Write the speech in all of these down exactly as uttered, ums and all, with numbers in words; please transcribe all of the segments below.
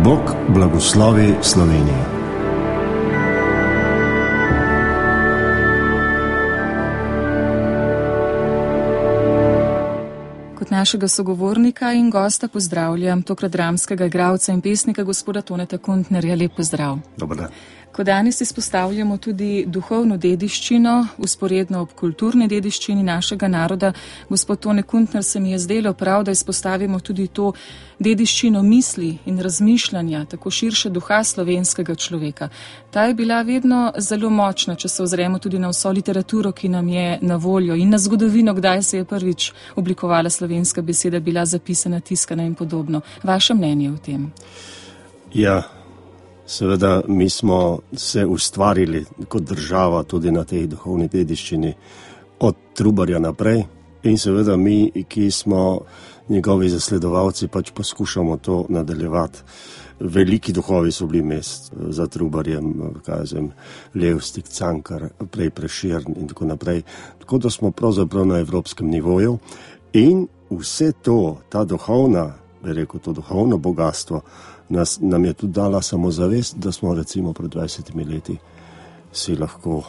Bog blagoslovi Slovenijo. Kot našega sogovornika in gosta pozdravljam tokrat dramskega igralca in pesnika gospoda Toneta Kuntnerja. Lep pozdrav. Dobar dan. Ko danes izpostavljamo tudi duhovno dediščino, usporedno ob kulturni dediščini našega naroda, gospod Tone Kuntner, se mi je zdelo prav, da izpostavimo tudi to dediščino misli in razmišljanja, tako širše duha slovenskega človeka. Ta je bila vedno zelo močna, če se ozremo tudi na vso literaturo, ki nam je na voljo, in na zgodovino, kdaj se je prvič oblikovala slovenska beseda, bila zapisana, tiskana in podobno. Vaše mnenje o tem? Ja, seveda mi smo se ustvarili kot država tudi na tej duhovni dediščini od Trubarja naprej in seveda mi, ki smo njegovi zasledovalci, pač poskušamo to nadaljevati. Veliki duhovi so bili mest za Trubarjem, kažem, Levstik, Cankar, prej Prešern in tako naprej. Tako da smo pravzaprav na evropskem nivoju in vse to, ta duhovna, bi rekel, to duhovno bogatstvo, Nas, nam je tudi dala samozavest, da smo recimo pred dvajsetimi leti si lahko,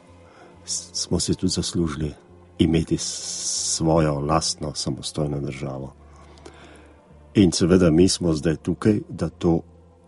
smo si tudi zaslužili imeti svojo lastno samostojno državo. In seveda mi smo zdaj tukaj, da to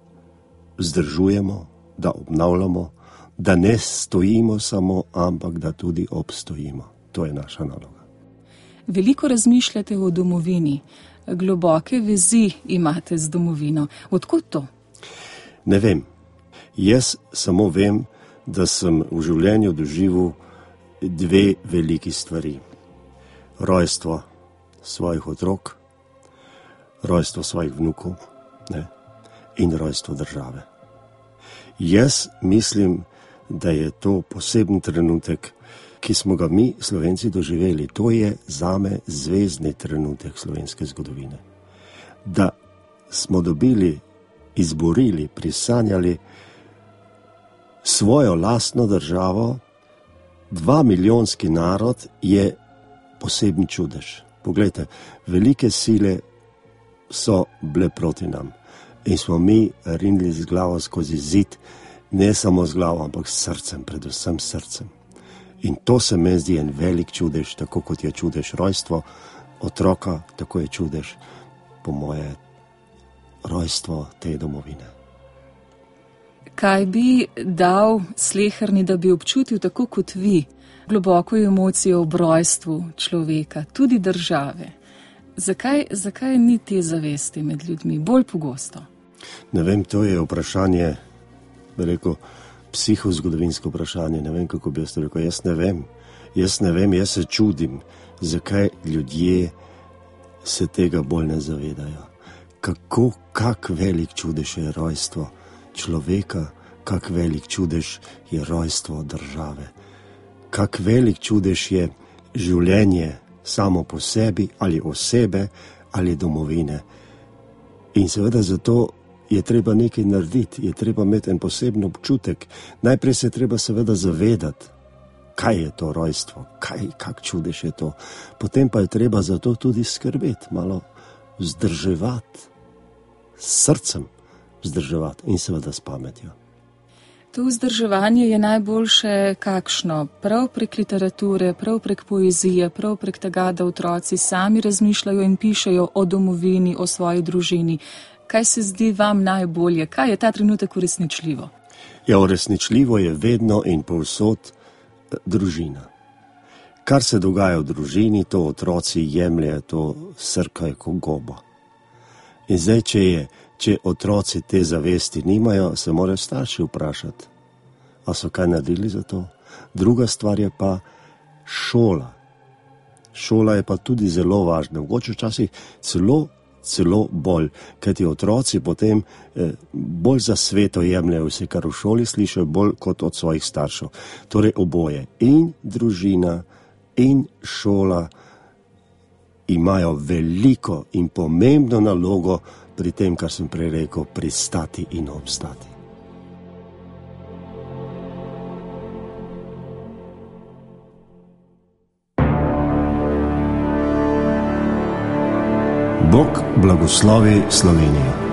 vzdržujemo, da obnavljamo, da ne stojimo samo, ampak da tudi obstojimo. To je naša naloga. Veliko razmišljate o domovini. Globoke vezi imate z domovino. Odkud to? Ne vem. Jaz samo vem, da sem v življenju doživel dve veliki stvari. Rojstvo svojih otrok, rojstvo svojih vnukov, ne, in rojstvo države. Jaz mislim, da je to poseben trenutek, ki smo ga mi, Slovenci, doživeli. To je zame zvezdni trenutek slovenske zgodovine. Da smo dobili, izborili, prisanjali svojo lastno državo, dva milijonski narod, je poseben čudež. Poglejte, velike sile so bile proti nam in smo mi rinili z glavo skozi zid, ne samo z glavo, ampak s srcem, predvsem srcem. In to se mi zdi en velik čudež, tako kot je čudež rojstvo otroka, tako je čudež, po moje, rojstvo te domovine. Kaj bi dal sleherni, da bi občutil tako kot vi globoko emocijo ob rojstvu človeka, tudi države? Zakaj, zakaj ni te zavesti med ljudmi bolj pogosto? Ne vem, to je vprašanje, bi rekel, psihozgodovinsko vprašanje, ne vem, kako bi jaz to rekel, jaz ne vem, jaz ne vem, jaz se čudim, zakaj ljudje se tega bolj ne zavedajo. Kako, kak velik čudež je rojstvo človeka, kak velik čudež je rojstvo države, kak velik čudež je življenje samo po sebi ali osebe ali domovine. In seveda zato je treba nekaj narediti, je treba imeti en poseben občutek. Najprej se je treba seveda zavedati, kaj je to rojstvo, kaj, kak čudež je to. Potem pa je treba za to tudi skrbeti, malo vzdrževati, s srcem vzdrževati in seveda s pametjo. To vzdrževanje je najboljše kakšno? Prav prek literature, prav prek poezije, prav prek tega, da otroci sami razmišljajo in pišejo o domovini, o svoji družini. Kaj se zdi vam najbolje? Kaj je ta trenutek uresničljivo? Ja, uresničljivo je vedno in povsod družina. Kar se dogaja v družini, to otroci jemljejo, to srkajo kot gobo. In zdaj, če je, če otroci te zavesti nimajo, se morajo starši vprašati, a so kaj naredili za to? Druga stvar je pa šola. Šola je pa tudi zelo važna. Mogoče včasih celo celo bolj, kajti otroci potem eh, bolj za sveto jemljajo vse, kar v šoli slišajo, bolj kot od svojih staršev. Torej oboje, in družina, in šola imajo veliko in pomembno nalogo pri tem, kar sem prej rekel, pristati in obstati. Bog blagoslovi Slovenijo.